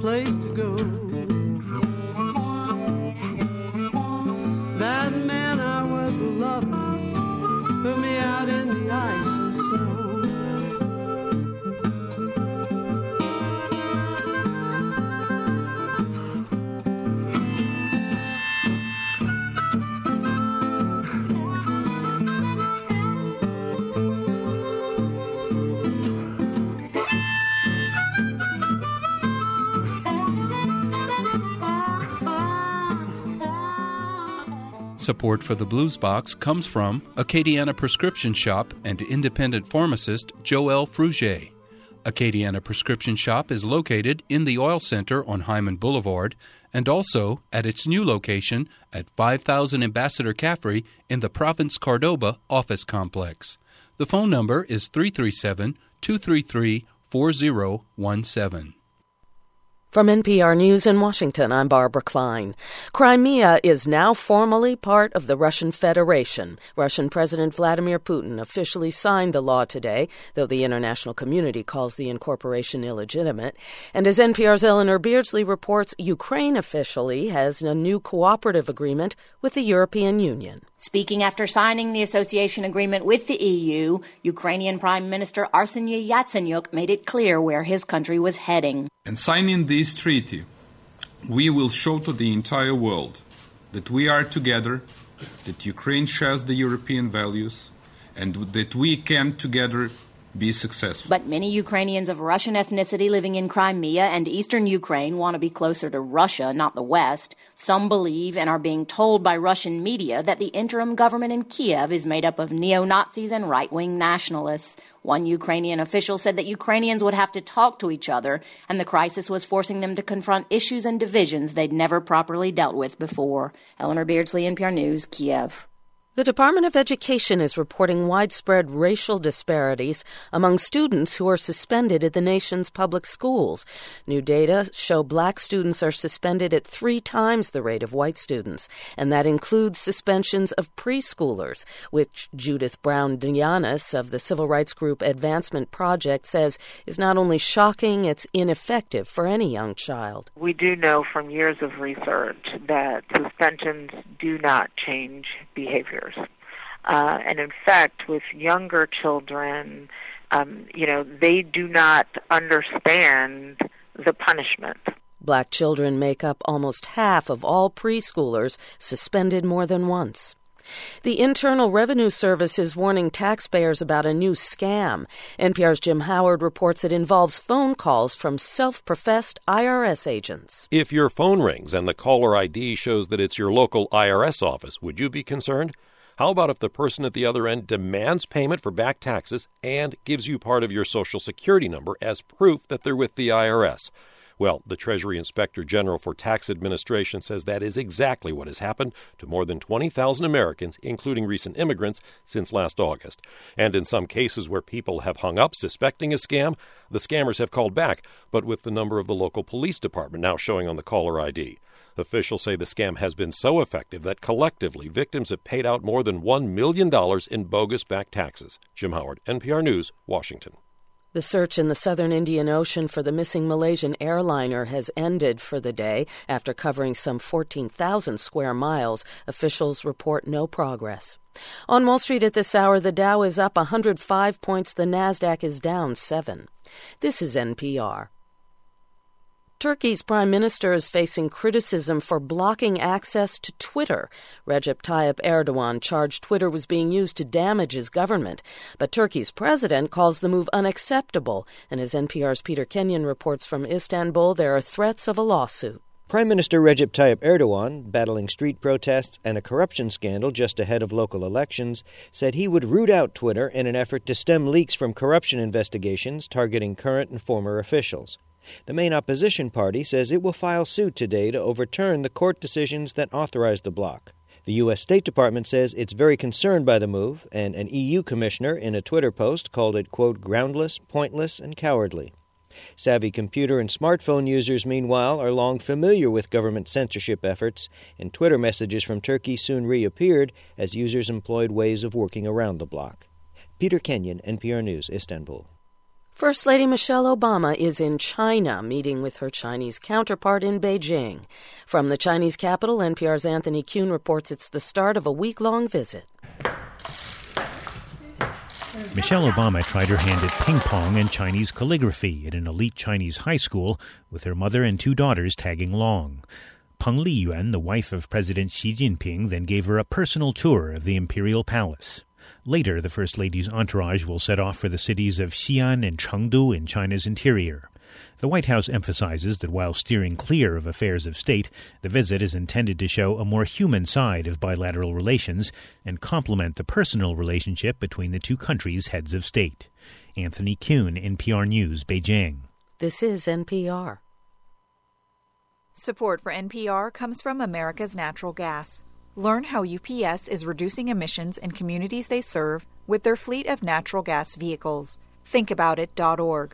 place to go. That man I was loving put me out in the ice and snow. Support for the Blues Box comes from Acadiana Prescription Shop and independent pharmacist Joël Frugier. Acadiana Prescription Shop is located in the Oil Center on Hyman Boulevard and also at its new location at 5000 Ambassador Caffrey in the Province Cordoba office complex. The phone number is 337-233-4017. From NPR News in Washington, I'm Barbara Klein. Crimea is now formally part of the Russian Federation. Russian President Vladimir Putin officially signed the law today, though the international community calls the incorporation illegitimate. And as NPR's Eleanor Beardsley reports, Ukraine officially has a new cooperative agreement with the European Union. Speaking after signing the association agreement with the EU, Ukrainian Prime Minister Arseniy Yatsenyuk made it clear where his country was heading. And signing this treaty, we will show to the entire world that we are together, that Ukraine shares the European values, and that we can together be successful. But many Ukrainians of Russian ethnicity living in Crimea and eastern Ukraine want to be closer to Russia, not the West. Some believe and are being told by Russian media that the interim government in Kiev is made up of neo-Nazis and right-wing nationalists. One Ukrainian official said that Ukrainians would have to talk to each other, and the crisis was forcing them to confront issues and divisions they'd never properly dealt with before. Eleanor Beardsley, NPR News, Kiev. The Department of Education is reporting widespread racial disparities among students who are suspended at the nation's public schools. New data show black students are suspended at 3 times the rate of white students, and that includes suspensions of preschoolers, which Judith Brown-Dianis of the civil rights group Advancement Project says is not only shocking, it's ineffective for any young child. We do know from years of research that suspensions do not change behavior. And in fact, with younger children, they do not understand the punishment. Black children make up almost half of all preschoolers suspended more than once. The Internal Revenue Service is warning taxpayers about a new scam. NPR's Jim Howard reports it involves phone calls from self-professed IRS agents. If your phone rings and the caller ID shows that it's your local IRS office, would you be concerned? How about if the person at the other end demands payment for back taxes and gives you part of your Social Security number as proof that they're with the IRS? Well, the Treasury Inspector General for Tax Administration says that is exactly what has happened to more than 20,000 Americans, including recent immigrants, since last August. And in some cases where people have hung up suspecting a scam, the scammers have called back, but with the number of the local police department now showing on the caller ID. Officials say the scam has been so effective that collectively victims have paid out more than $1 million in bogus back taxes. Jim Howard, NPR News, Washington. The search in the southern Indian Ocean for the missing Malaysian airliner has ended for the day. After covering some 14,000 square miles, officials report no progress. On Wall Street at this hour, the Dow is up 105 points. The Nasdaq is down 7. This is NPR. Turkey's prime minister is facing criticism for blocking access to Twitter. Recep Tayyip Erdogan charged Twitter was being used to damage his government. But Turkey's president calls the move unacceptable. And as NPR's Peter Kenyon reports from Istanbul, there are threats of a lawsuit. Prime Minister Recep Tayyip Erdogan, battling street protests and a corruption scandal just ahead of local elections, said he would root out Twitter in an effort to stem leaks from corruption investigations targeting current and former officials. The main opposition party says it will file suit today to overturn the court decisions that authorized the block. The U.S. State Department says it's very concerned by the move, and an EU commissioner in a Twitter post called it, quote, groundless, pointless, and cowardly. Savvy computer and smartphone users, meanwhile, are long familiar with government censorship efforts, and Twitter messages from Turkey soon reappeared as users employed ways of working around the block. Peter Kenyon, NPR News, Istanbul. First Lady Michelle Obama is in China, meeting with her Chinese counterpart in Beijing. From the Chinese capital, NPR's Anthony Kuhn reports it's the start of a week-long visit. Michelle Obama tried her hand at ping pong and Chinese calligraphy at an elite Chinese high school, with her mother and 2 daughters tagging along. Peng Liyuan, the wife of President Xi Jinping, then gave her a personal tour of the Imperial Palace. Later, the First Lady's entourage will set off for the cities of Xi'an and Chengdu in China's interior. The White House emphasizes that while steering clear of affairs of state, the visit is intended to show a more human side of bilateral relations and complement the personal relationship between the 2 countries' heads of state. Anthony Kuhn, NPR News, Beijing. This is NPR. Support for NPR comes from America's Natural Gas. Learn how UPS is reducing emissions in communities they serve with their fleet of natural gas vehicles. Thinkaboutit.org.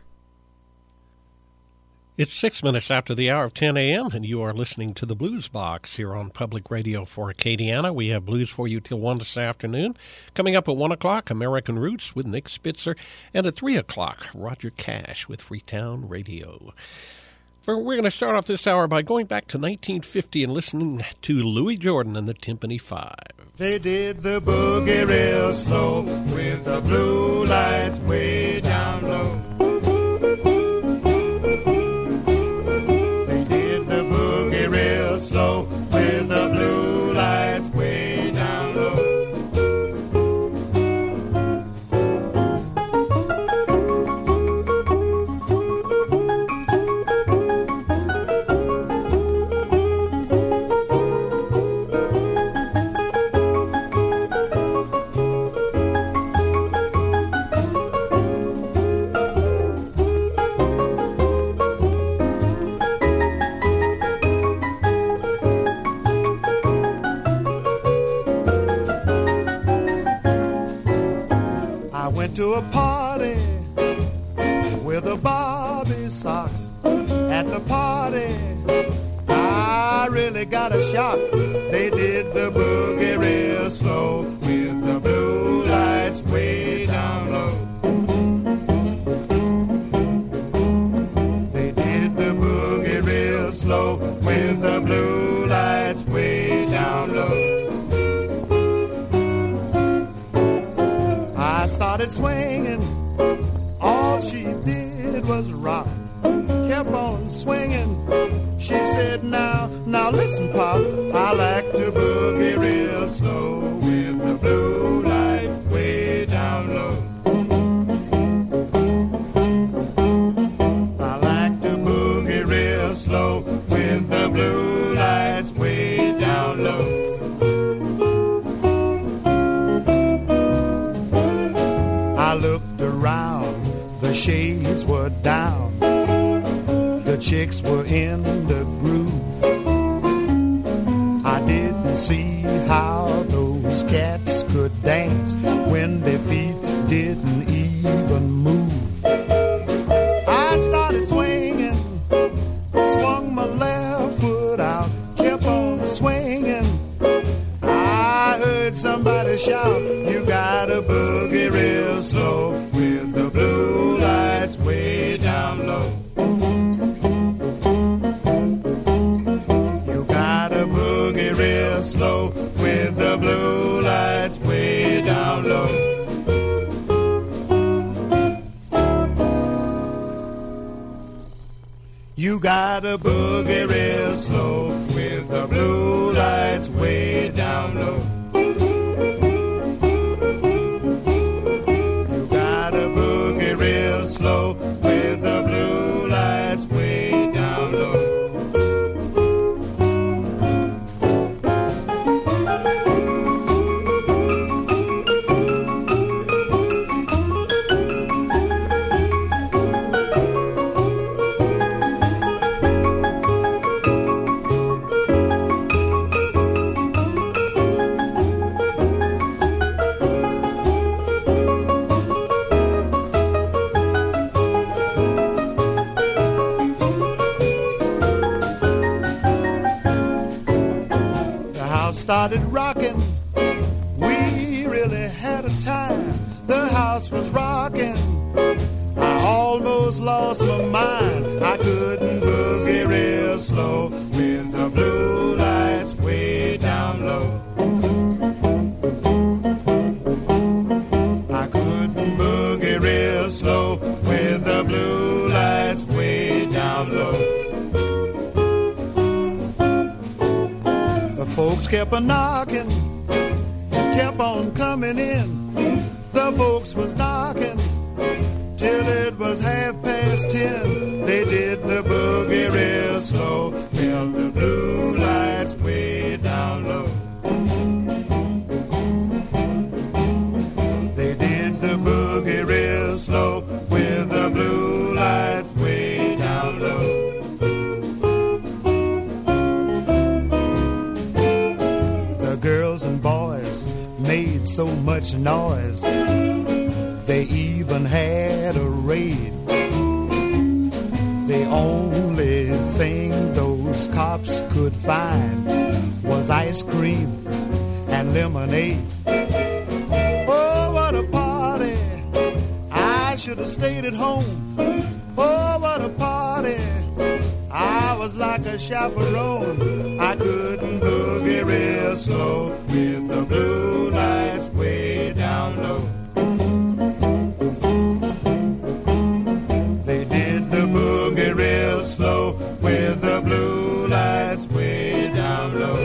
It's 6 minutes after the hour of 10 a.m., and you are listening to the Blues Box here on Public Radio for Acadiana. We have blues for you till 1 this afternoon. Coming up at 1 o'clock, American Roots with Nick Spitzer, and at 3 o'clock, Roger Cash with Freetown Radio. We're going to start off this hour by going back to 1950 and listening to Louis Jordan and the Timpani 5. They did the boogie real slow with the blue lights way down low. They did the boogie real slow with the blue lights way down low. To a party with a Bobby socks. At the party, I really got a shock. They did the boogie real slow with the blue lights way down low. They did the boogie real slow with the blue lights way down low. I started swinging, all she did was rock. Kept on swinging, she said, now listen, Pop, I like to boogie real slow with the blue light way down low. I like to boogie real slow with the blue lights way down low. I looked around, the shades were down, the chicks were in the groove. I didn't see how those cats could dance when their feet didn't even move. I started swinging, swung my left foot out, kept on swinging. I heard somebody shout, you gotta boogie real slow with the blue lights way down low. You gotta boogie real slow with the blue lights way down low. You gotta boogie real slow with the blue lights way down low. You gotta boogie real slow with the blue lights way down low. Started rocking, we really had a time. The house was rocking, I almost fine. I couldn't boogie real slow with the blue lights way down low. I couldn't boogie real slow with the blue lights way down low. The folks kept a knocking, kept on coming in. The folks was knocking till it was 10:30. They did the boogie real slow till the blue lights way down low. They did the boogie real slow with the blue lights way down low. The girls and boys made so much noise, they even had a raid. The only thing those cops could find was ice cream and lemonade. Oh, what a party! I should have stayed at home. Oh, what a party! I was like a chaperone. I couldn't boogie real slow with the blue lights way down low. They did the boogie real slow with the blue lights way down low.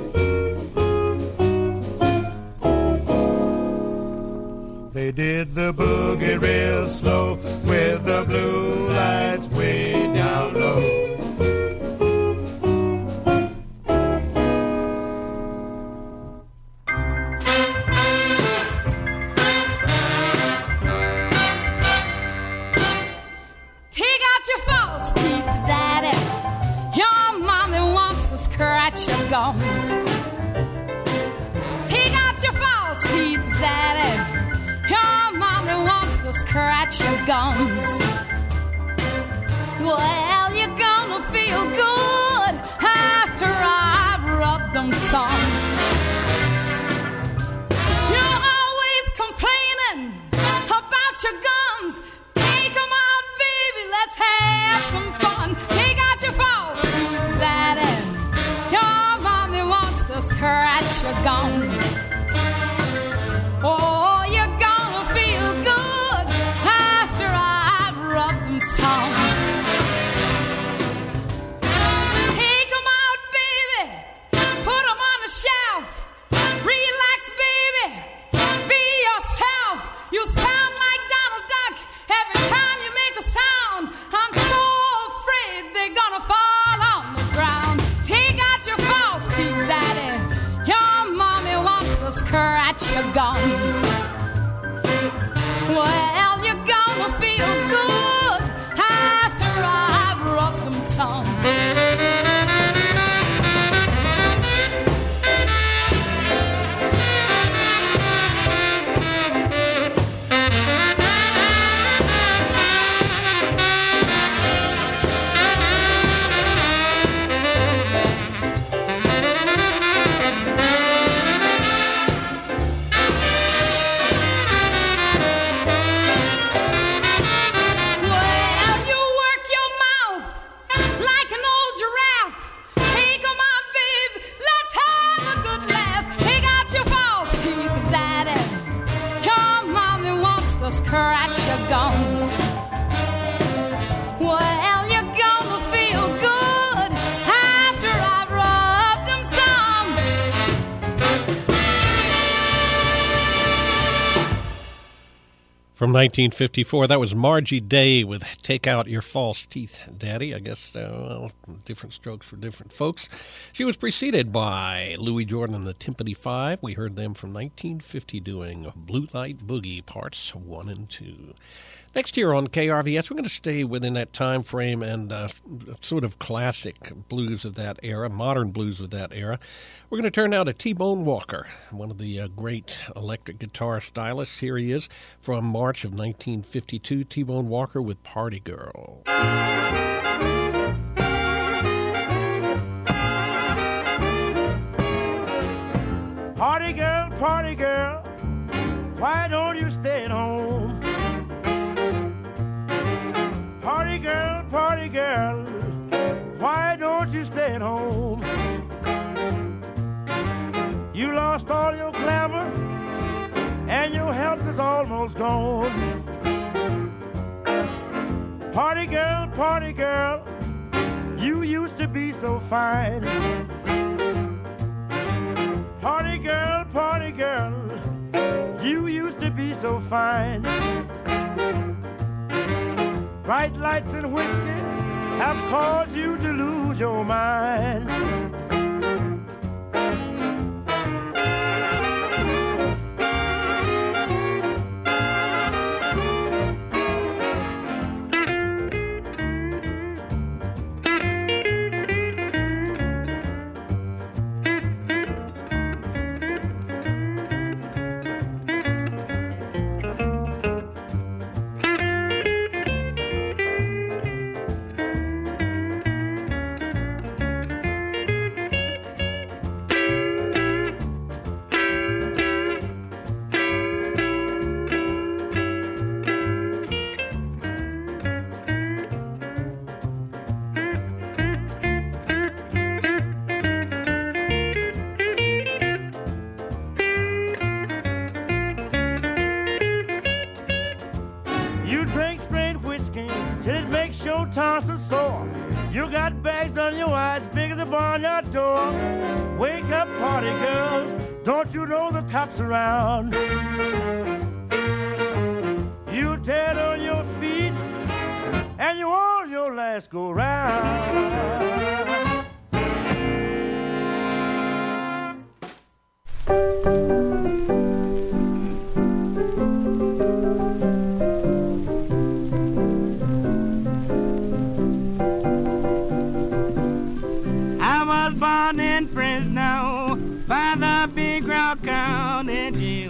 They did the boogie real slow with the blue lights way down low. Scratch your gums. Take out your false teeth, Daddy. Your mommy wants to scratch your gums. Well, you're gonna feel good after I've rubbed them some. You're always complaining about your gums. Take them out, baby, let's have some fun. Take out your false teeth, Daddy. Scratch your gums. Oh, you're gonna feel good after I've rubbed them some. Take them out, baby. Put them on the shelf. Relax, baby. Be yourself. You sound like Donald Duck every time you make a sound. I'm so afraid they're gonna fall on the ground. Take out your false teeth, Daddy. Scratch your gums. Well, you're gonna feel good after I've rubbed them some. Scratch your gums. Well, you're gonna feel good after I've rubbed them some. From 1954, that was Margie Day with Take Out Your False Teeth, Daddy. I guess, different strokes for different folks. She was preceded by Louis Jordan and the Timpani Five. We heard them from 1950 doing Blue Light Boogie Parts 1 and 2. Next here on KRVS, we're going to stay within that time frame and sort of classic blues of that era, modern blues of that era. We're going to turn now to T-Bone Walker, one of the great electric guitar stylists. Here he is from March of 1952, T-Bone Walker with Party Girl. Party girl, why don't you stay at home? Party girl, don't you stay at home. You lost all your glamour, and your health is almost gone. Party girl, you used to be so fine. Party girl, you used to be so fine. Bright lights and whiskey have caused you to lose your mind. Tonsils sore. You got bags on your eyes big as a barnyard door. Wake up, party girl, don't you know the cops around? You dead on your feet and you on your last go round. Born in Fresno by the Big Rock County Jail.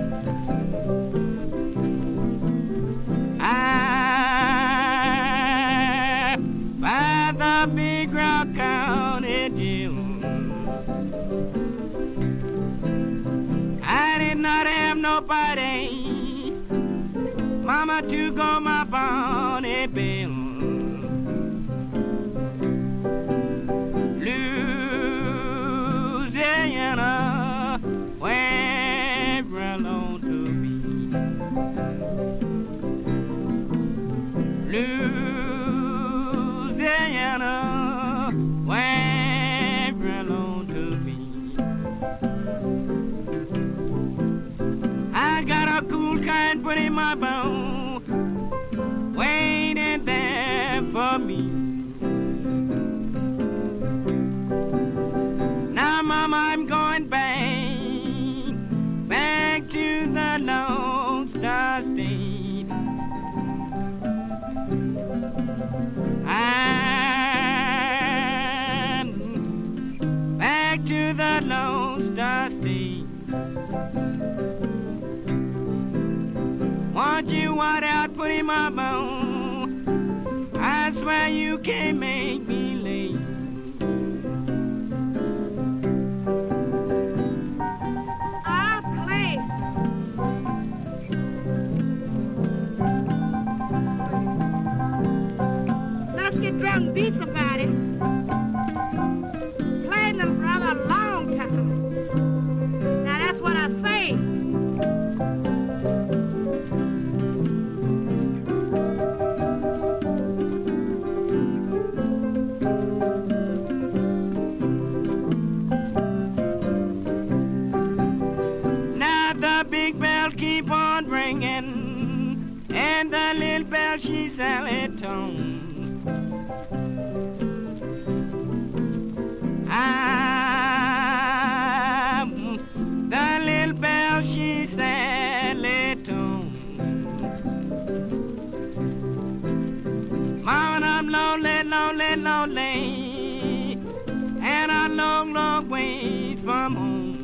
By the Big Rock County Jail. I did not have nobody, Mama, to go my bonny bill. Louisiana, where alone to be. Louisiana, where alone to be. I got a cool kind put in my bone, waiting there for me. Now, Mama, I'm going back to the Lone Star State. I'm back to the Lone Star State. Want you what out, put in my bone. I swear you can't make me late. Get drunk and beat somebody. Played little brother a long time. Now that's what I say. Now the big bell keep on ringing, and the little bell she sell it tone. The little bell she said it tone. Mama, I'm lonely, lonely, lonely, and a long, long ways from home.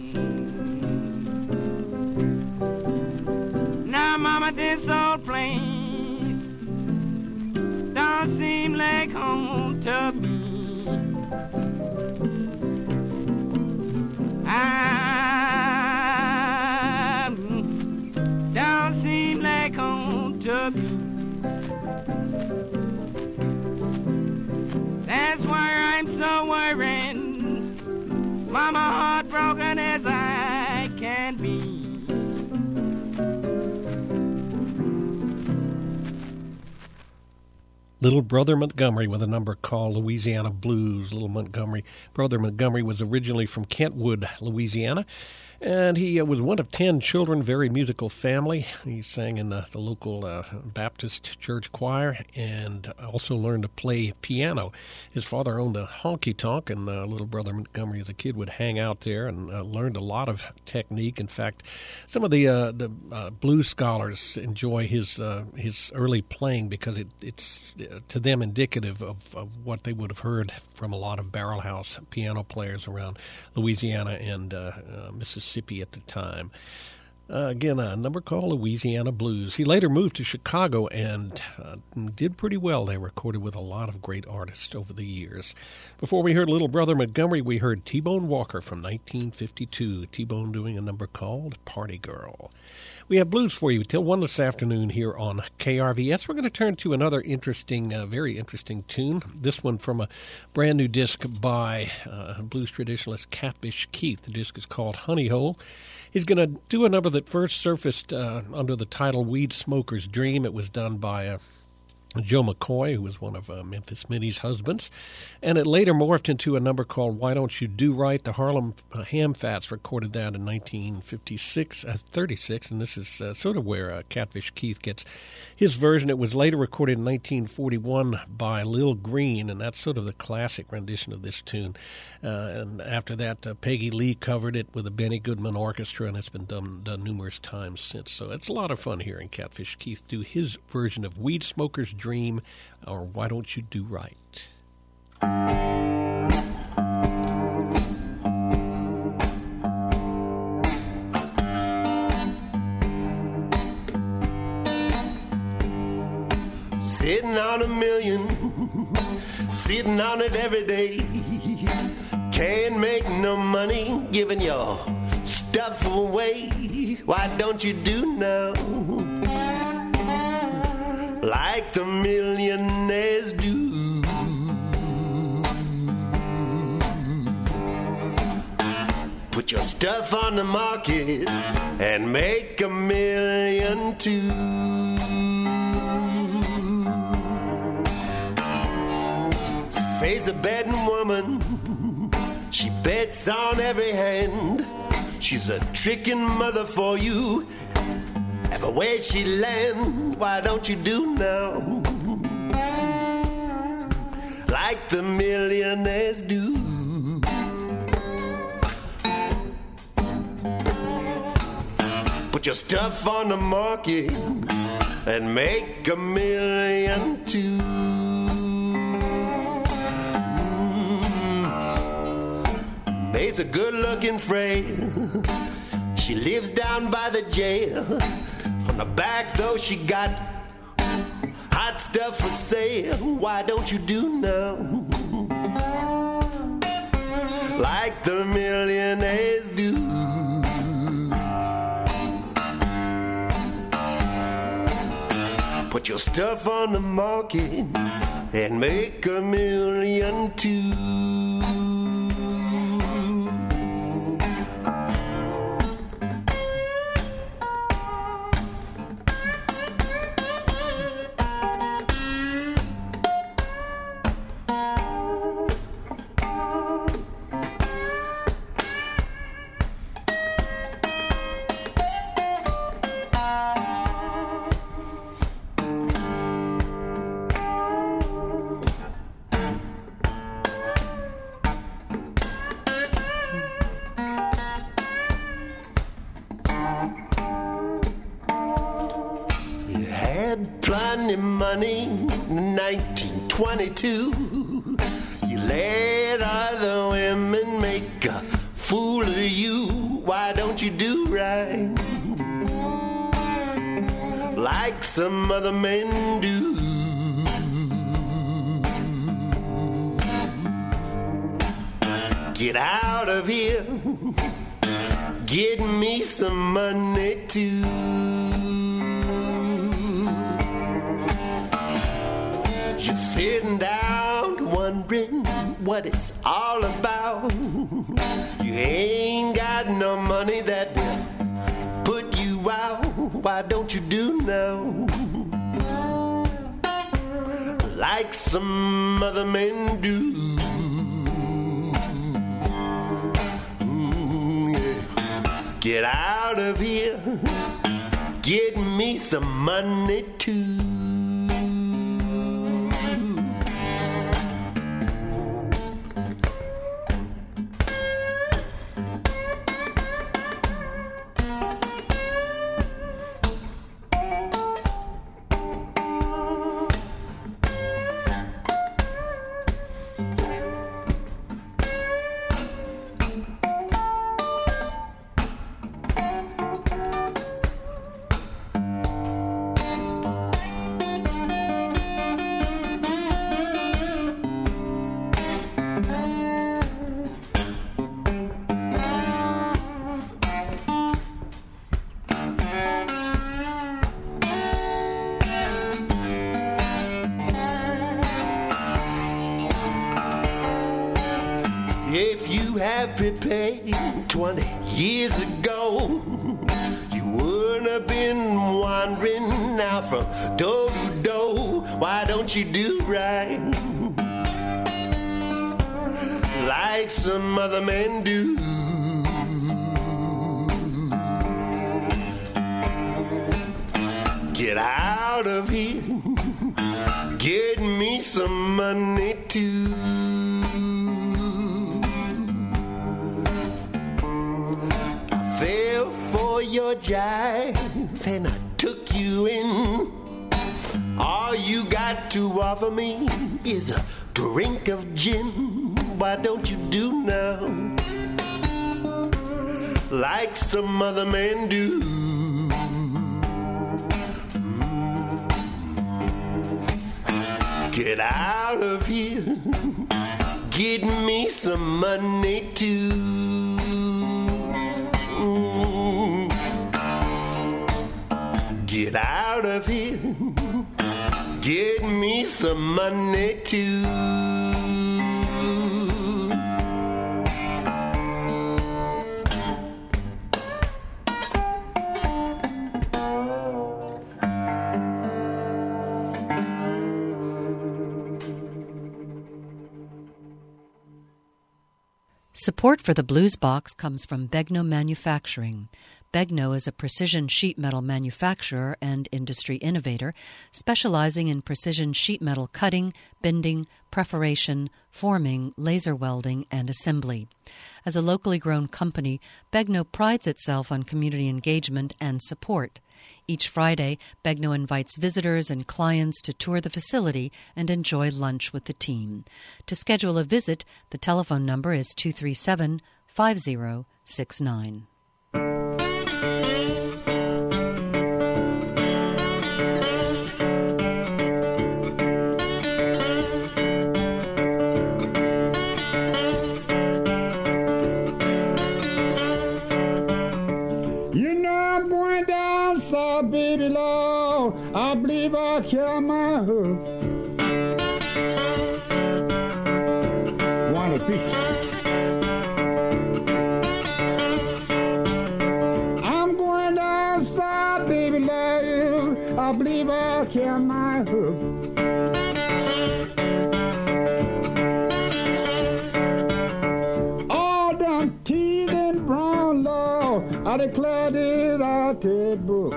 Now, Mama, this old place don't seem like home to me. Don't seem like home to me. That's why I'm so worrying. Mama heartbroken as I can be. Little Brother Montgomery with a number called Louisiana Blues. Brother Montgomery was originally from Kentwood, Louisiana, and he was one of 10 children, very musical family. He sang in the local Baptist church choir and also learned to play piano. His father owned a honky-tonk, and little Brother Montgomery as a kid would hang out there and learned a lot of technique. In fact, some of the blues scholars enjoy his early playing because it's to them indicative of what they would have heard from a lot of barrel house piano players around Louisiana and Mississippi at the time. Again, a number called Louisiana Blues. He later moved to Chicago and did pretty well. They recorded with a lot of great artists over the years. Before we heard Little Brother Montgomery, we heard T-Bone Walker from 1952. T-Bone doing a number called Party Girl. We have blues for you till 1 this afternoon here on KRVS. We're going to turn to another interesting, very interesting tune. This one from a brand new disc by blues traditionalist Catfish Keith. The disc is called Honey Hole. He's going to do a number that first surfaced under the title Weed Smoker's Dream. It was done by Joe McCoy, who was one of Memphis Minnie's husbands, and it later morphed into a number called Why Don't You Do Right? The Harlem Ham Fats recorded that in 1936, and this is sort of where Catfish Keith gets his version. It was later recorded in 1941 by Lil Green, and that's sort of the classic rendition of this tune. And after that, Peggy Lee covered it with the Benny Goodman Orchestra, and it's been done numerous times since. So it's a lot of fun hearing Catfish Keith do his version of Weed Smoker's Dream, or Why Don't You Do Right? Sitting on $1 million, sitting on it every day. Can't make no money giving your stuff away. Why don't you do now like the millionaires do? Put your stuff on the market and make $1 million too. Face a betting woman, she bets on every hand. She's a tricking mother for you. Everywhere she land, why don't you do now like the millionaires do? Put your stuff on the market and make $1 million too. May's a good-looking frail. She lives down by the jail. On the back, though, she got hot stuff for sale. Why don't you do now like the millionaires do? Put your stuff on the market and make $1 million too. Money in 1922. You let other women make a fool of you. Why don't you do right like some other men do? Get out of here, get me some money too. Sitting down to one wondering what it's all about. You ain't got no money that will put you out. Why don't you do now like some other men do? Get out of here, get me some money too. If you had prepared 20 years ago, you wouldn't have been wandering now from door to door. Why don't you do right like some other men do? Get out of here, get me some money too. Fell for your jive and I took you in. All you got to offer me is a drink of gin. Why don't you do now like some other men do? Get out of here, get me some money too. Get out of here, get me some money too. Support for the Blues Box comes from Begno Manufacturing. Begno is a precision sheet metal manufacturer and industry innovator, specializing in precision sheet metal cutting, bending, perforation, forming, laser welding, and assembly. As a locally grown company, Begno prides itself on community engagement and support. Each Friday, Begno invites visitors and clients to tour the facility and enjoy lunch with the team. To schedule a visit, the telephone number is 237-5069. Baby Lord, I believe I'll kill my hook. Want a fish? I'm going down south, baby Lord, I believe I'll kill my hook. All them teeth and brown law, I declare this out of book.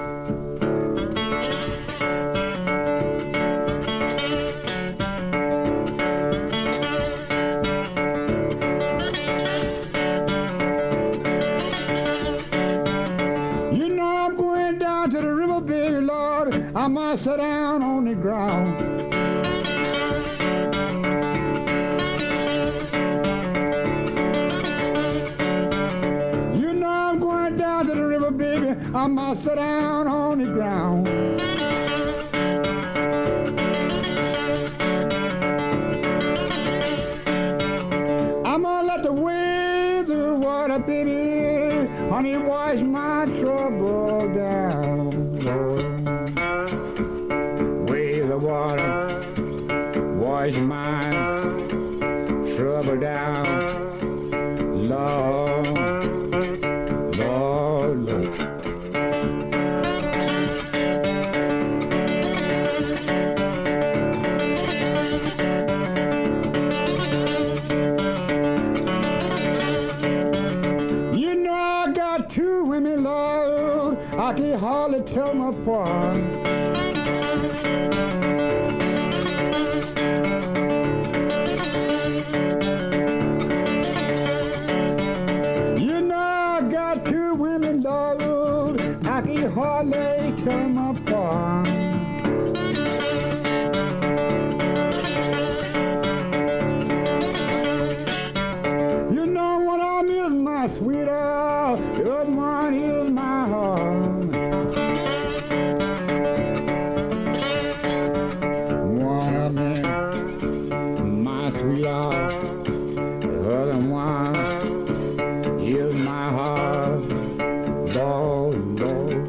I must sit down on the ground. You know I'm going down to the river, baby. I must sit down on the ground. I'm gonna let the waves of the water, baby, honey, wash my trouble down, Lord. Water, wash my trouble down. Lord, Lord, Lord. You know I got two women, Lord, I can hardly tell them apart. I can hardly tell them apart. You know one of them is my sweetheart, the other one is my heart. One of them, my sweetheart, the other one is my heart. Lord, Lord.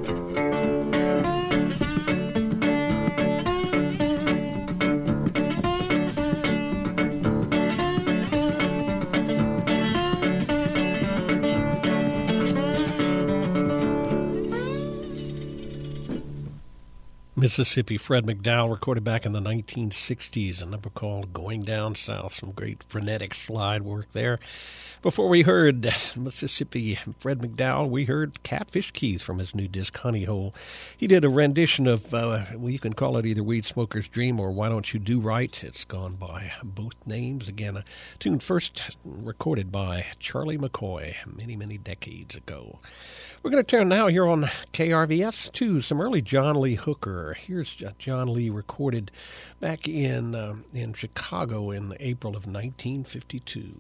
Mississippi, Fred McDowell, recorded back in the 1960s, a number called Going Down South. Some great frenetic slide work there. Before we heard Mississippi, Fred McDowell, we heard Catfish Keith from his new disc, Honey Hole. He did a rendition of, well, you can call it either Weed Smoker's Dream or Why Don't You Do Right. It's gone by both names. Again, a tune first recorded by Charlie McCoy many, many decades ago. We're going to turn now here on KRVS to some early John Lee Hooker. Here's John Lee recorded back in Chicago in April of 1952.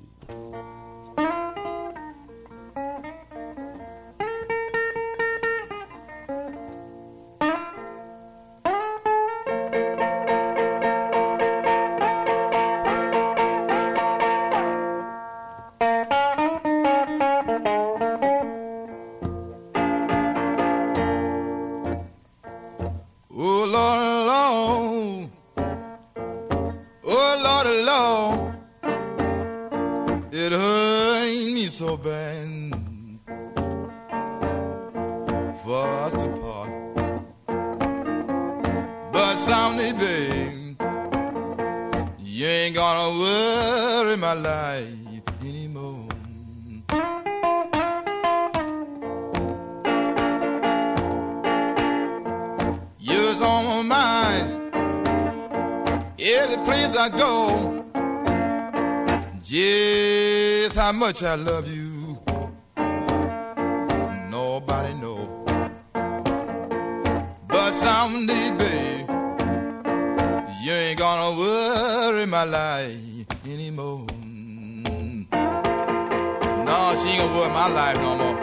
Much I love you, nobody know. But someday, babe, you ain't gonna worry my life anymore. No, she ain't gonna worry my life no more.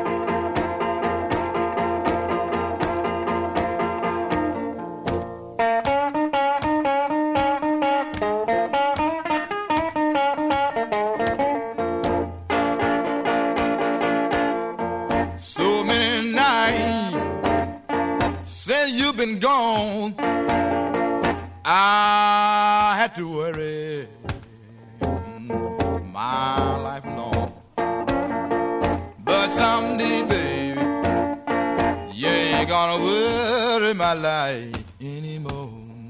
Been gone, I had to worry my life long. But someday, baby, you ain't gonna worry my life anymore.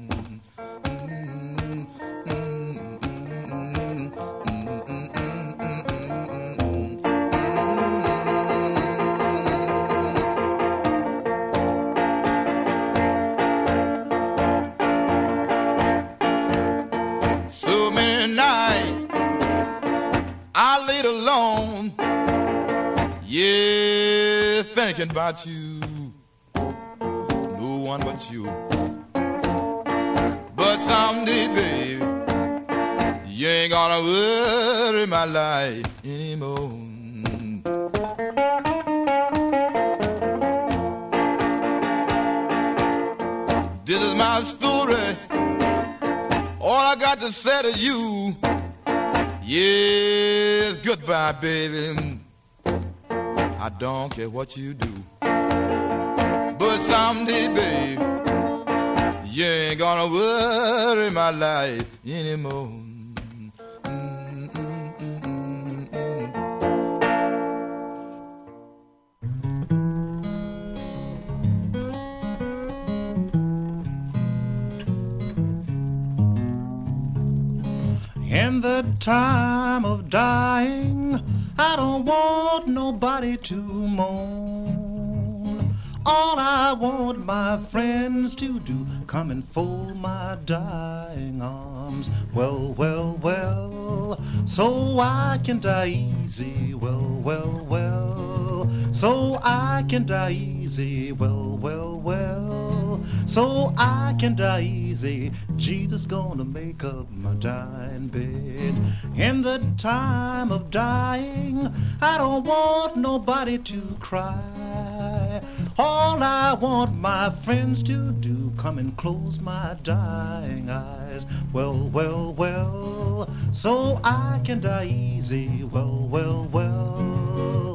Alone, yeah, thinking about you, no one but you. But someday, baby, you ain't gonna worry my life anymore. This is my story, all I got to say to you. Yes, goodbye, baby. I don't care what you do. But someday, babe, you ain't gonna worry my life anymore. In the time of dying, I don't want nobody to moan. All I want my friends to do, come and fold my dying arms. Well, well, well, so I can die easy. Well, well, well, so I can die easy. Well, well, well, so I can die easy. Jesus gonna make up my dying bed. In the time of dying, I don't want nobody to cry. All I want my friends to do, come and close my dying eyes. Well, well, well, so I can die easy. Well, well, well,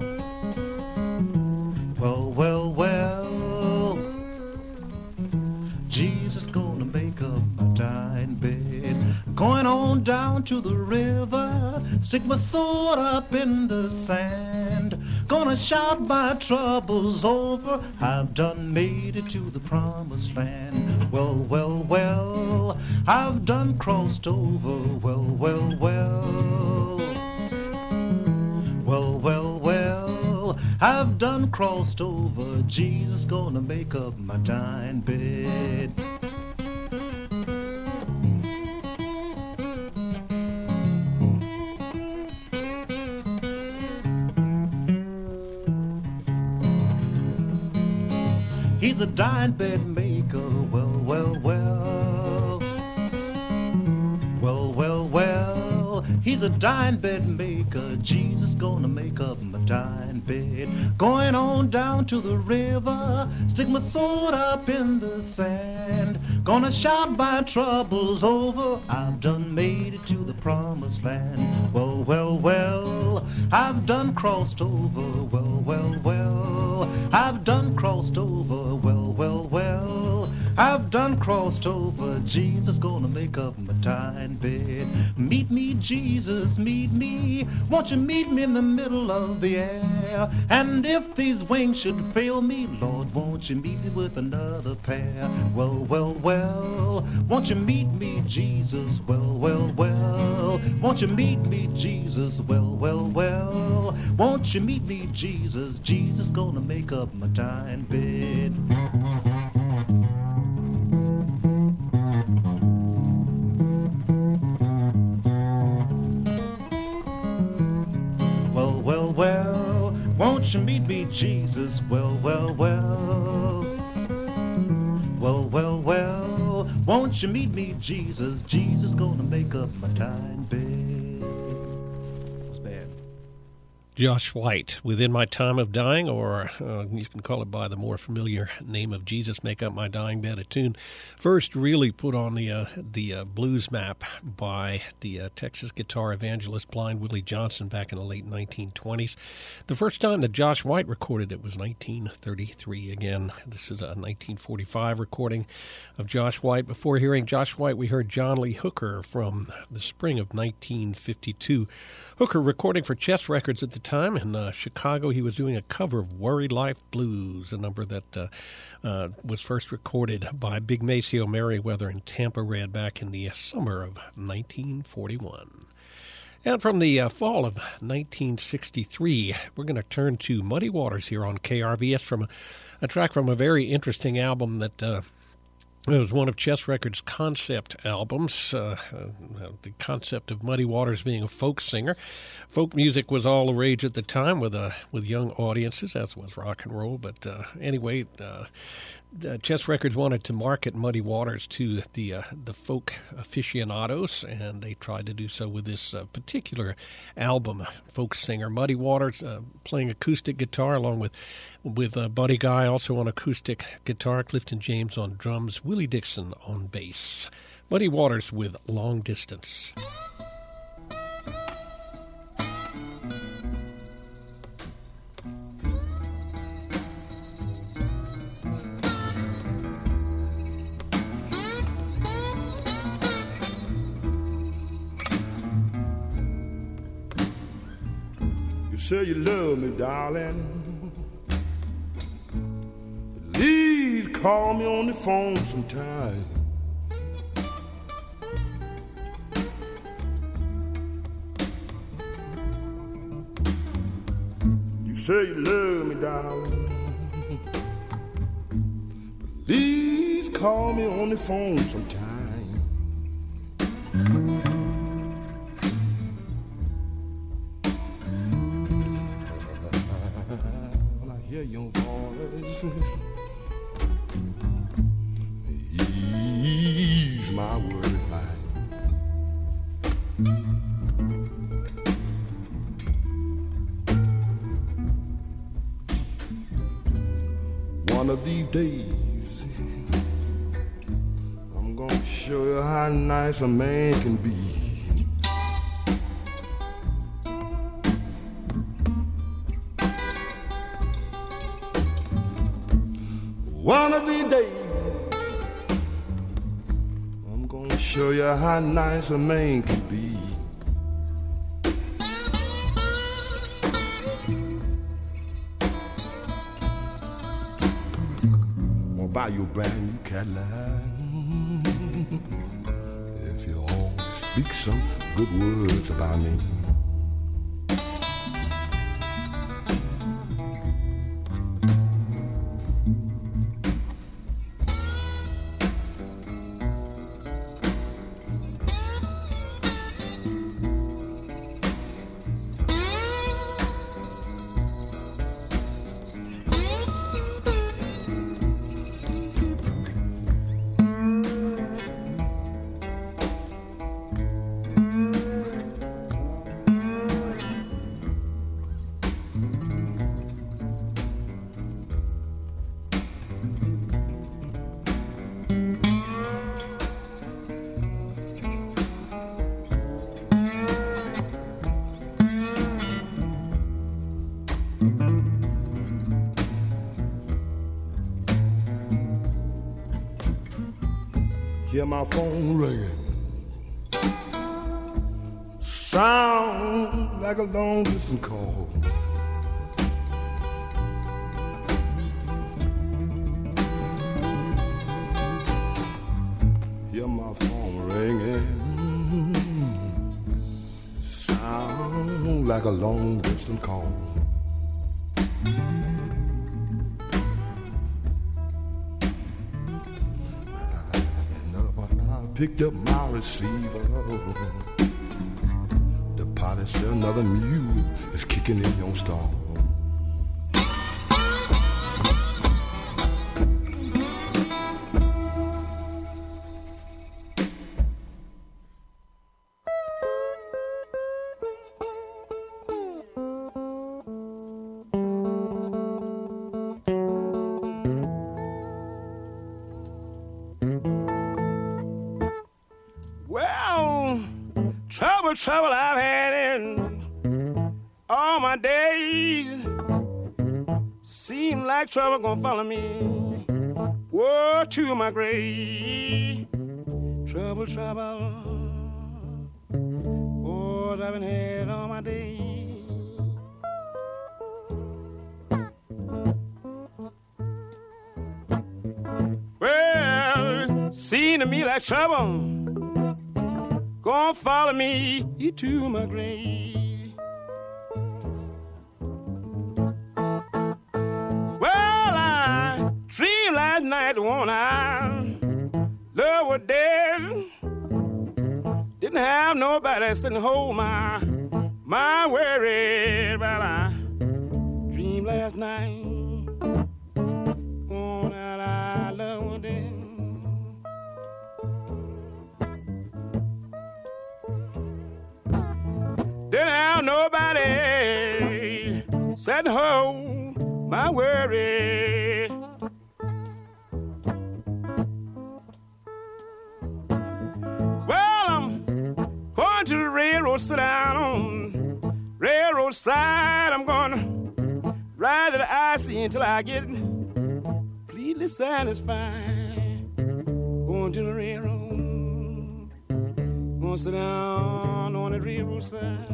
well, well, well, Jesus gonna make up my dying bed. Going on down to the river, stick my sword up in the sand. Gonna shout my troubles over, I've done made it to the promised land. Well, well, well, I've done crossed over. Well, well, well, well, well, well, I've done crossed over. Jesus gonna make up my dying bed. He's a dying bed maker. Well, well, well, well, well, well, he's a dying bed maker. Jesus gonna make up my dying bed. Going on down to the river, stick my sword up in the sand. Gonna shout my troubles over, I've done made it to the promised land. Well, well, well, I've done crossed over. Well, well, well, I've done crossed over. Well, well, well, I've done crossed over. Jesus gonna make up my dying bed. Meet me, Jesus, meet me. Won't you meet me in the middle of the air? And if these wings should fail me, Lord, won't you meet me with another pair? Well, well, well, won't you meet me, Jesus? Well, well, well, won't you meet me, Jesus? Well, well, well, won't you meet me, Jesus? Jesus gonna make up my dying bed. Well, well, well, won't you meet me, Jesus? Well, well, well, well, well, well, won't you meet me, Jesus? Jesus gonna make up my dying bed. What's bad? Josh White, Within My Time of Dying, or you can call it by the more familiar name of Jesus, Make Up My Dying Bed, a tune first really put on the blues map by the Texas guitar evangelist Blind Willie Johnson back in the late 1920s. The first time that Josh White recorded it was 1933. Again, this is a 1945 recording of Josh White. Before hearing Josh White, we heard John Lee Hooker from the spring of 1952. Hooker recording for Chess Records at the time in Chicago. He was doing a cover of Worried Life Blues, a number that was first recorded by Big Maceo Merriweather and Tampa Red back in the summer of 1941. And from the fall of 1963, we're going to turn to Muddy Waters here on KRVS from a track from a very interesting album that it was one of Chess Records' concept albums, the concept of Muddy Waters being a folk singer. Folk music was all the rage at the time with young audiences, as was rock and roll. But anyway, Chess Records wanted to market Muddy Waters to the folk aficionados, and they tried to do so with this particular album, folk singer. Muddy Waters playing acoustic guitar along with Buddy Guy also on acoustic guitar, Clifton James on drums, Willie Dixon on bass. Muddy Waters with Long Distance. You say you love me, darling. Please call me on the phone sometime. say you love me, darling, please call me on the phone sometime. When I hear your voice, ease my word line. One of these days, I'm gonna show you how nice a man can be. One of these days, I'm gonna show you how nice a man can be. Buy you a brand new Cadillac if you always speak some good words about me. Hear my phone ringing, sound like a long distance call. Hear my phone ringing, sound like a long distance call. Picked up my receiver. The potty said another mule is kicking in your stall. Trouble I've had in all my days. Seem like trouble gonna follow me, whoa, to my grave. Trouble, oh, I've been had all my days. Well, seem to me like trouble gonna follow me to my grave. Well, I dreamed last night the one I love was dead. Didn't have nobody sitting hold my worry. But I dreamed last night one that I love was dead. Didn't have nobody sat hold my worry. Well, I'm going to the railroad, sit down on railroad side. I'm gonna ride to the IC until I get completely satisfied. Going to the railroad, gonna sit down on the railroad side.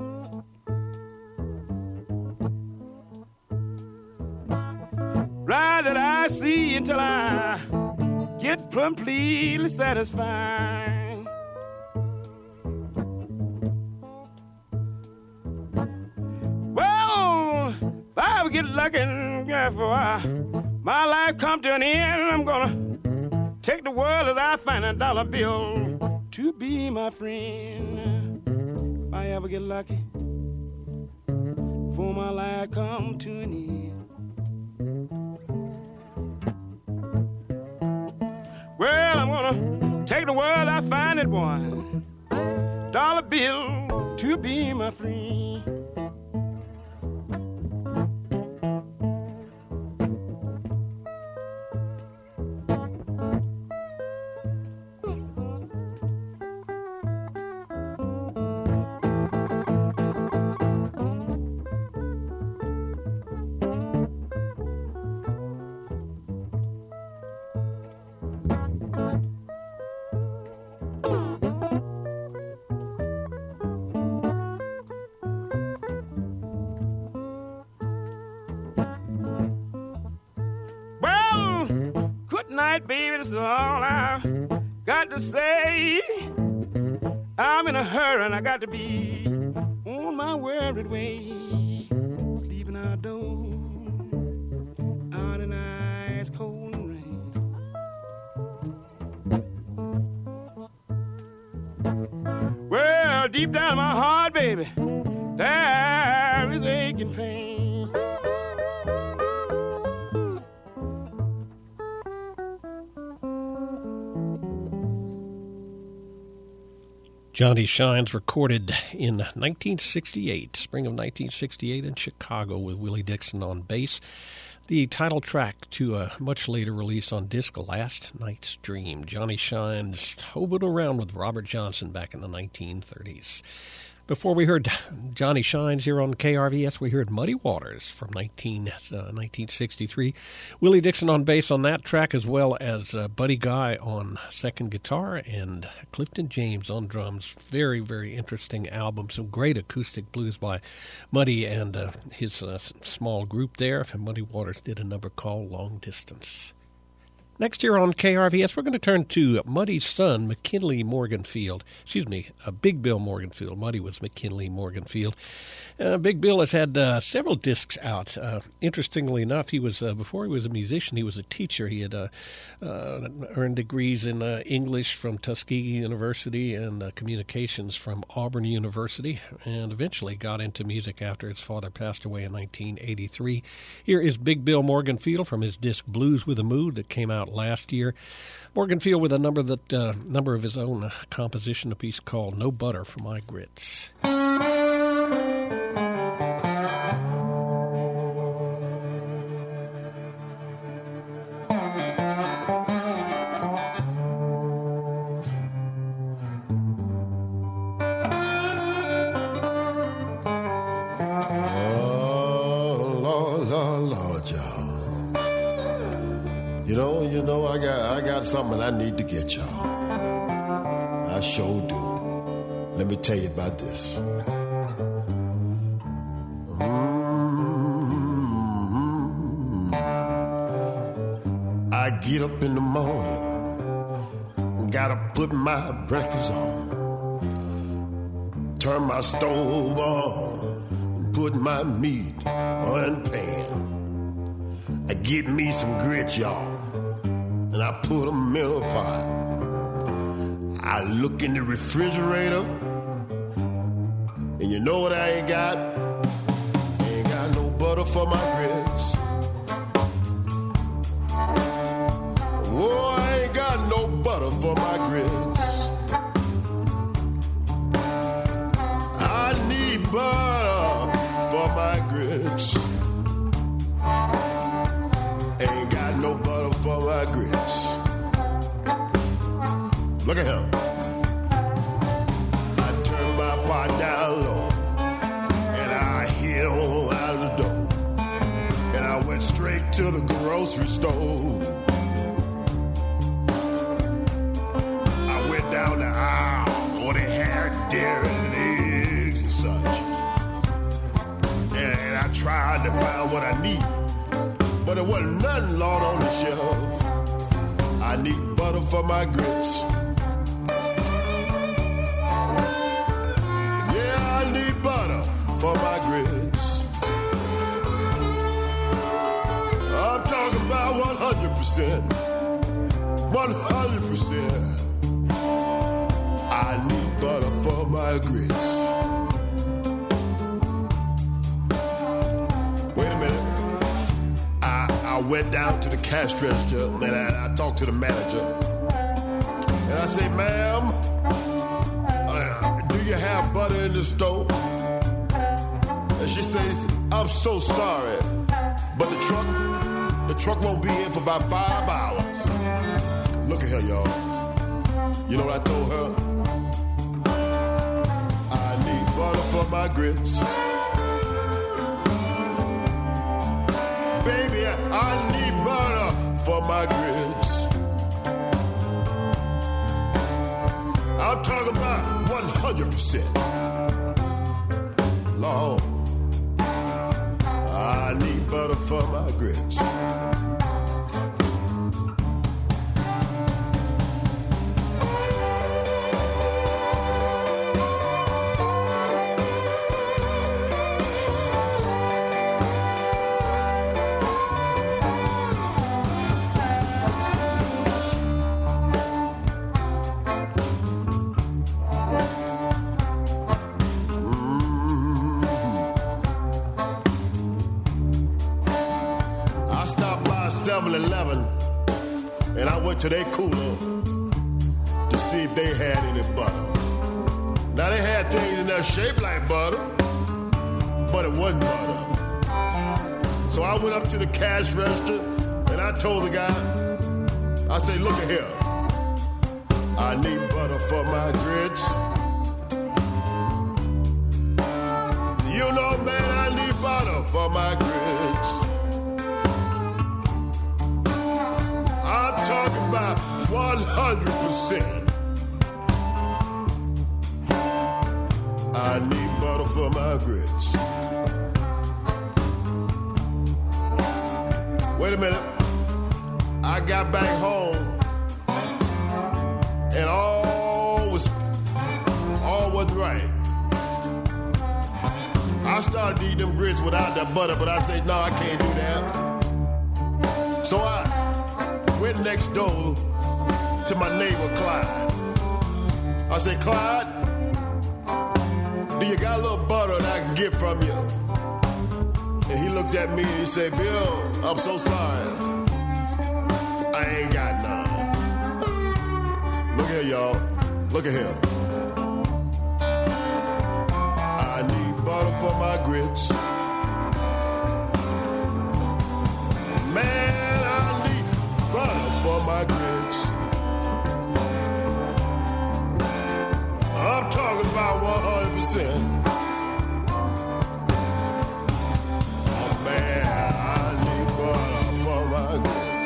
Ride that I see until I get completely satisfied. Well, by get lucky and for my life come to an end, I'm gonna take the world as I find a dollar bill to be my friend. If I ever get lucky, for my life come to an end. Well, I'm gonna take the world I find it, boy, dollar bill to be my friend. Baby, this is all I've got to say. I'm in a hurry and I got to be on my worried way. Sleeping outdoors, out in ice cold rain. Well, deep down in my heart, baby, there is aching pain. Johnny Shines recorded in 1968, spring of 1968 in Chicago with Willie Dixon on bass. The title track to a much later release on disc, Last Night's Dream. Johnny Shines hoboed around with Robert Johnson back in the 1930s. Before we heard Johnny Shines here on KRVS, we heard Muddy Waters from 1963. Willie Dixon on bass on that track, as well as Buddy Guy on second guitar and Clifton James on drums. Very, very interesting album. Some great acoustic blues by Muddy and his small group there. Muddy Waters did a number called Long Distance. Next year on KRVS, we're going to turn to Muddy's son, McKinley Morganfield. Big Bill Morganfield. Muddy was McKinley Morganfield. Big Bill has had several discs out. Interestingly enough, he was before he was a musician, he was a teacher. He had earned degrees in English from Tuskegee University and communications from Auburn University, and eventually got into music after his father passed away in 1983. Here is Big Bill Morganfield from his disc Blues with a Mood that came out last year. Morganfield with a number of his own composition, a piece called No Butter for My Grits. I got something I need to get y'all. I sure do. Let me tell you about this. I get up in the morning, gotta put my breakfast on, turn my stove on, and put my meat on pan. I get me some grits, y'all, and I put them in a pot. I look in the refrigerator, and you know what I ain't got? I ain't got no butter for my grits. Oh, I ain't got no butter for my grits. I need butter for my grits. Ain't got no butter for my grits. Look at him. I turn my pot down low, and I hit on out of the door, and I went straight to the grocery store. I went down the aisle, or they had dairy and eggs and such, and I tried to find what I need, but there wasn't nothing, Lord, on the shelf. I need butter for my grits. Yeah, I need butter for my grits. 100%. I need butter for my grits. Wait a minute. I went down to the cash register and I talked to the manager. And I say, ma'am, do you have butter in the store? And she says, I'm so sorry, but the truck won't be here for about 5 hours. Look at her, y'all. You know what I told her? I need butter for my grits. Baby, I need butter for my grits. I'm talking about 100%. Lord, I need butter for my grits. And I went to their cooler to see if they had any butter. Now they had things in there shaped like butter, but it wasn't butter. So I went up to the cash register and I told the guy, I said, look at here, I need butter for my grits. You know, man, I need butter for my grits. I'm talking about 100%. I need butter for my grits. Wait a minute. I got back home and all wasn't right. I started to eat them grits without the butter, but I said, no, I can't do that. So I went next door to my neighbor, Clyde. I said, Clyde, do you got a little butter that I can get from you? And he looked at me and he said, Bill, I'm so sorry. I ain't got none. Look here, y'all. Look at here. I need butter for my grits. Man, I need butter for my grits. I'm talking about 100%. Oh, man, I need butter for my grits.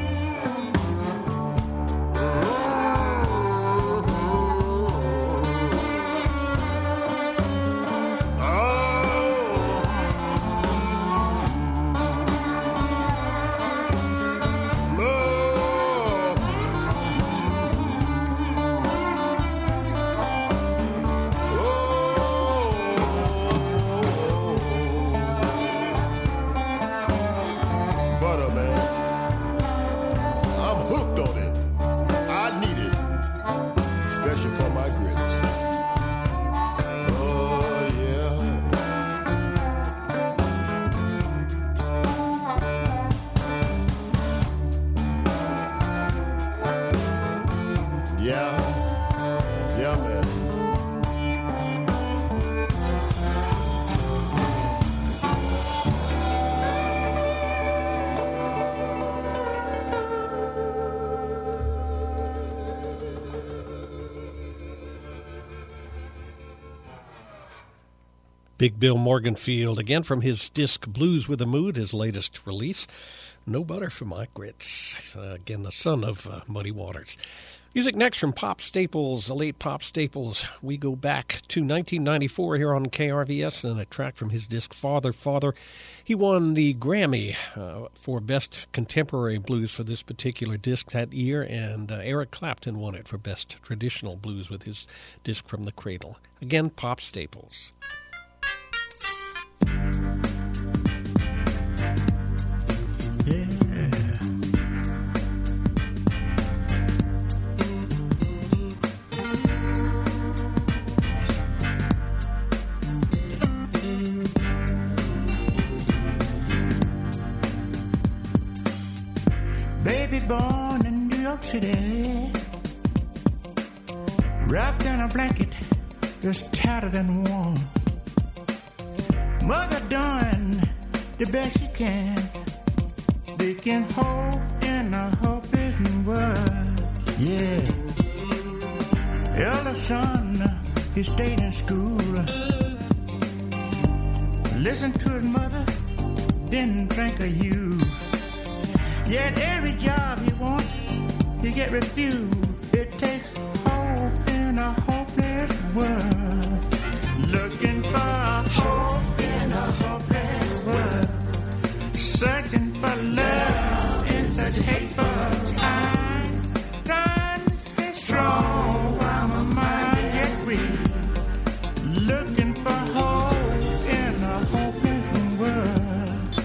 Big Bill Morganfield, again from his disc Blues with a Mood, his latest release. No butter for my grits. Again, the son of Muddy Waters. Music next from Pop Staples, the late Pop Staples. We go back to 1994 here on KRVS and a track from his disc Father, Father. He won the Grammy for Best Contemporary Blues for this particular disc that year, and Eric Clapton won it for Best Traditional Blues with his disc From the Cradle. Again, Pop Staples. Yeah. City, wrapped in a blanket, just tattered and warm. Mother doing the best she can, making hope in a hopeless world. Yeah. Elder son, he stayed in school. Listened to his mother, didn't think of you. Yet every job he wants, he get refused. It takes hope in a hopeless world. Looking for hope in a hopeless world. Searching for love in such hateful times. Trying to stay strong while my mind gets weak. Looking for hope in a hopeless world.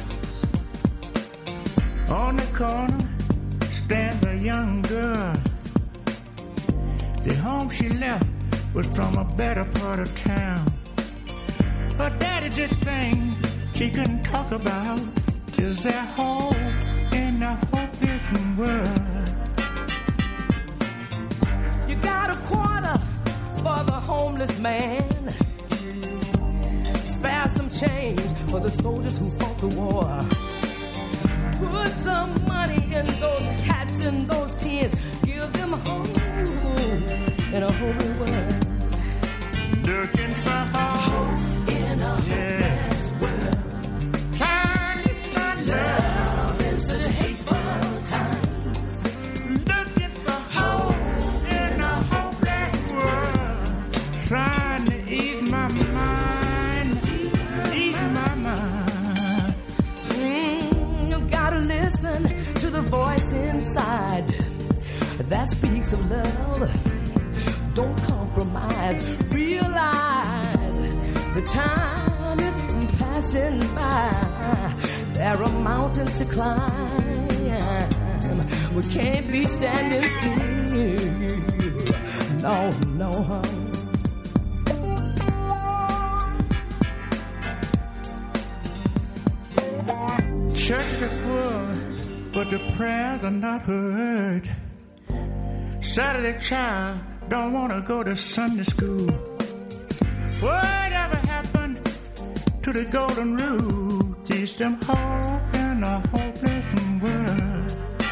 On the corner stands a young girl. The home she left was from a better part of town. Her daddy did things she couldn't talk about. Is there hope in a hopeless world? You got a quarter for the homeless man. Spare some change for the soldiers who fought the war. Put some money in those hats and those tins. Give them hope in a whole world. Looking for hope in a hopeless world. Trying to find love in such hateful times. Looking for hope in a hopeless world. Trying to ease my mind, ease my mind. You gotta listen to the voice inside that speaks of love. Don't compromise. Realize the time is passing by. There are mountains to climb. We can't be standing still. No, no. Church is full, but the prayers are not heard. Saturday child don't want to go to Sunday school. Whatever happened to the golden rule? Teach them hope in a hopeless world.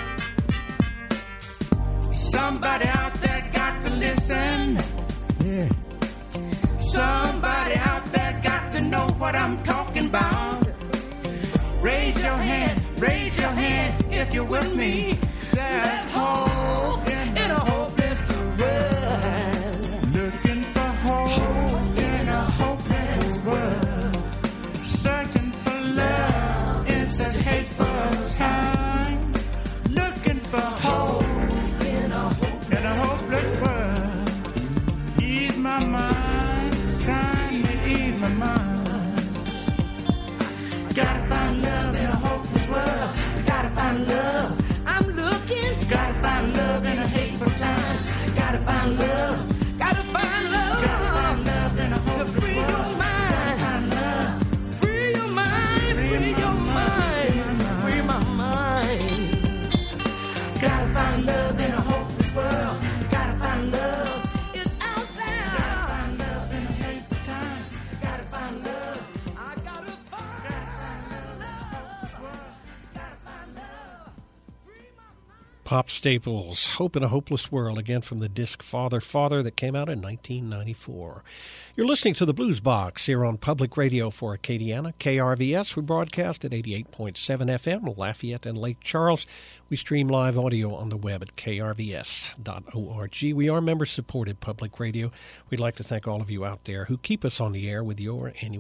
Somebody out there's got to listen. Yeah. Somebody out there's got to know what I'm talking about. Raise your hand if you're with me. There's hope in a hopeless world. Looking for hope in a hopeless world. Searching for love in such hateful times. Looking for hope in a hopeless world. Ease my mind, trying to ease my mind. Gotta find love in a hopeless world. Gotta find love. I'm looking. Gotta find love in a hateful time. Gotta find love. Gotta find love. Gotta find love in a hopeless to free world. Your mind. Gotta find love. Free your mind. Free your mind. Free my mind. Gotta find love in a hopeless world. Gotta find love. It's out there. Gotta find love in a hateful time. Gotta find love. I gotta find love. Gotta find love. Pop Staples, Hope in a Hopeless World, again from the disc Father, Father that came out in 1994. You're listening to the Blues Box here on Public Radio for Acadiana, KRVS. We broadcast at 88.7 FM, Lafayette and Lake Charles. We stream live audio on the web at krvs.org. We are member-supported public radio. We'd like to thank all of you out there who keep us on the air with your annual